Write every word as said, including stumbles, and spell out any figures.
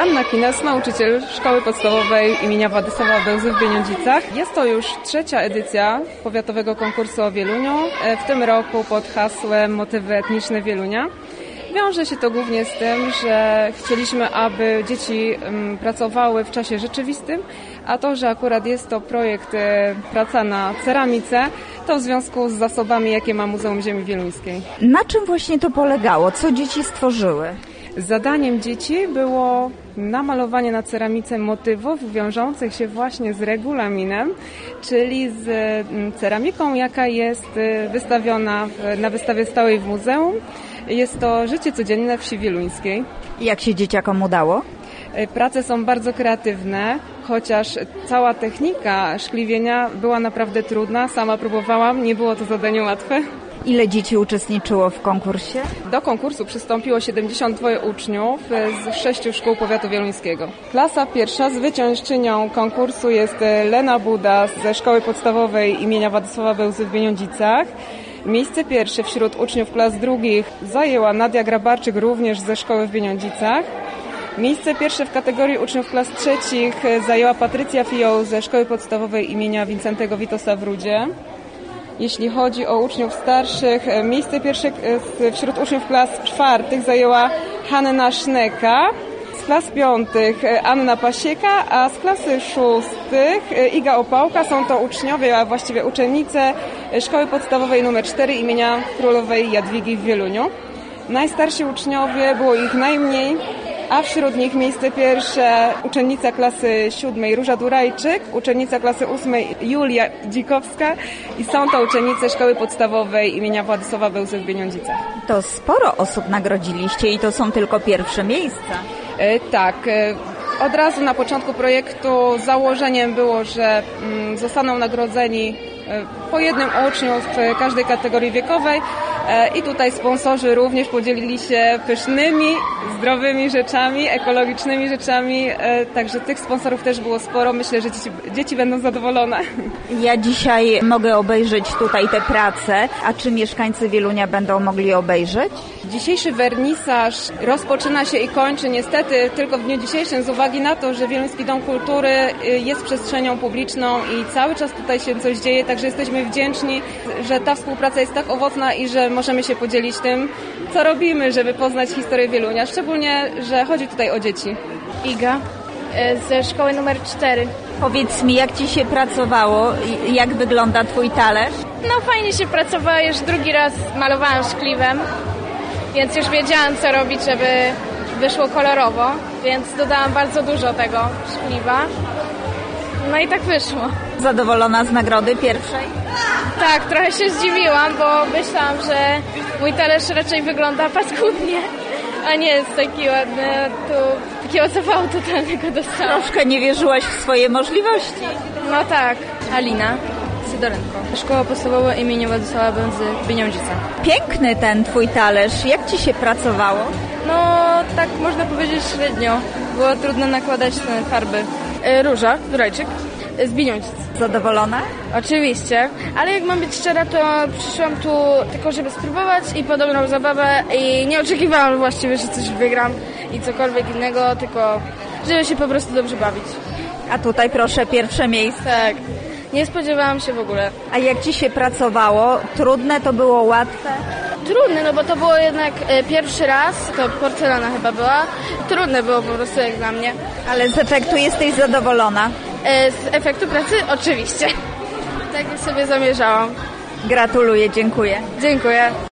Anna Kines, nauczyciel Szkoły Podstawowej imienia Władysława Bełzy w Bieniądzicach. Jest to już trzecia edycja powiatowego konkursu o Wieluniu, w tym roku pod hasłem Motywy etniczne Wielunia. Wiąże się to głównie z tym, że chcieliśmy, aby dzieci pracowały w czasie rzeczywistym, a to, że akurat jest to projekt praca na ceramice, to w związku z zasobami, jakie ma Muzeum Ziemi Wieluńskiej. Na czym właśnie to polegało? Co dzieci stworzyły? Zadaniem dzieci było namalowanie na ceramice motywów wiążących się właśnie z regulaminem, czyli z ceramiką, jaka jest wystawiona na wystawie stałej w muzeum. Jest to życie codzienne wsi wieluńskiej. Jak się dzieciakom udało? Prace są bardzo kreatywne, chociaż cała technika szkliwienia była naprawdę trudna. Sama próbowałam, nie było to zadanie łatwe. Ile dzieci uczestniczyło w konkursie? Do konkursu przystąpiło siedemdziesiąt dwoje uczniów z sześciu szkół powiatu wieluńskiego. Klasa pierwsza, zwyciężczynią konkursu jest Lena Buda ze Szkoły Podstawowej imienia Władysława Bełzy w Bieniądzicach. Miejsce pierwsze wśród uczniów klas drugich zajęła Nadia Grabarczyk, również ze Szkoły w Bieniądzicach. Miejsce pierwsze w kategorii uczniów klas trzecich zajęła Patrycja Fioł ze Szkoły Podstawowej imienia Wincentego Witosa w Rudzie. Jeśli chodzi o uczniów starszych, miejsce pierwsze wśród uczniów klas czwartych zajęła Hanna Szneka, z klas piątych Anna Pasieka, a z klasy szóstych Iga Opałka. Są to uczniowie, a właściwie uczennice Szkoły Podstawowej nr cztery imienia Królowej Jadwigi w Wieluniu. Najstarsi uczniowie, było ich najmniej, a wśród nich miejsce pierwsze uczennica klasy siódmej Róża Durajczyk, uczennica klasy ósmej Julia Dzikowska i są to uczennice Szkoły Podstawowej imienia Władysława Bełzy w Bieniądzicach. To sporo osób nagrodziliście i to są tylko pierwsze miejsca. E, tak. E, od razu na początku projektu założeniem było, że mm, zostaną nagrodzeni e, po jednym uczniu w każdej kategorii wiekowej. I tutaj sponsorzy również podzielili się pysznymi, zdrowymi rzeczami, ekologicznymi rzeczami, także tych sponsorów też było sporo. Myślę, że dzieci, dzieci będą zadowolone. Ja dzisiaj mogę obejrzeć tutaj te prace, a czy mieszkańcy Wielunia będą mogli obejrzeć? Dzisiejszy wernisaż rozpoczyna się i kończy niestety tylko w dniu dzisiejszym z uwagi na to, że Wieluński Dom Kultury jest przestrzenią publiczną i cały czas tutaj się coś dzieje, także jesteśmy wdzięczni, że ta współpraca jest tak owocna i że możemy się podzielić tym, co robimy, żeby poznać historię Wielunia, szczególnie, że chodzi tutaj o dzieci. Iga ze szkoły numer cztery. Powiedz mi, jak Ci się pracowało, jak wygląda Twój talerz? No fajnie się pracowało, już drugi raz malowałam szkliwem, więc już wiedziałam, co robić, żeby wyszło kolorowo, więc dodałam bardzo dużo tego szkliwa. No i tak wyszło. Zadowolona z nagrody pierwszej? Tak, trochę się zdziwiłam, bo myślałam, że mój talerz raczej wygląda paskudnie, a nie jest taki ładny. Tu takiego zawału totalnego dostałam. Troszkę nie wierzyłaś w swoje możliwości. No tak. Alina Sydorenko. Szkoła Podstawowa imienia Władysława Bełzy w Bieniądzicach. Piękny ten Twój talerz. Jak Ci się pracowało? No, tak można powiedzieć średnio. Było trudno nakładać te farby. Róża Durajczyk z Bieniądzic. Zadowolona? Oczywiście, ale jak mam być szczera, to przyszłam tu tylko, żeby spróbować i po dobrą zabawę i nie oczekiwałam właściwie, że coś wygram i cokolwiek innego, tylko żeby się po prostu dobrze bawić. A tutaj proszę, pierwsze miejsce. Tak, nie spodziewałam się w ogóle. A jak Ci się pracowało? Trudne to było, łatwe? Trudne, no bo to było jednak e, pierwszy raz, to porcelana chyba była. Trudne było po prostu jak dla mnie. Ale z efektu jesteś zadowolona? E, z efektu pracy? Oczywiście. Tak sobie zamierzałam. Gratuluję, dziękuję. Dziękuję.